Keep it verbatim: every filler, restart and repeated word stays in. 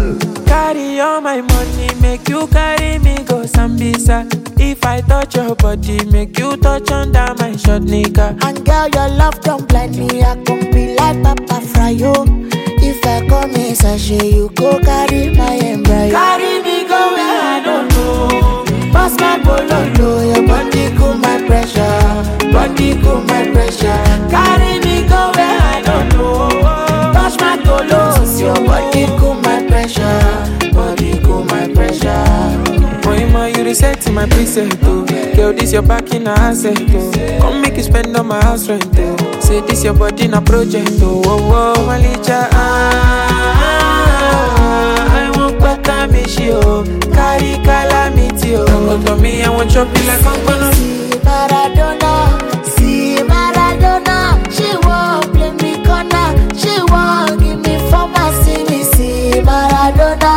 Carry all my money, make you carry me go Sambisa. If I touch your body, make you touch under my short nigga. And girl, your love don't blind me. I can be like Papa Fryo. If I come in sachet, you go carry my embryo. Carry me go where I don't know. Pass my bololo, your body cool my pressure. Body cool my pressure. Carry me go where I don't know. Touch my tolos, your body cool my pressure. Body cool my pressure. Moima, you reset to my preset, oh. Girl, this your back in a asset, oh. Come make you spend on my house rent, oh. Say this your body in a project, oh. Oh, oh, Malicha, ah, ah, ah, I want back me, she, oh. Carry calamity, oh. Come to me, I want chop you like I'm gonna. See Maradona, see Maradona. She won't play me corner. She won't give me for my see me, see Maradona.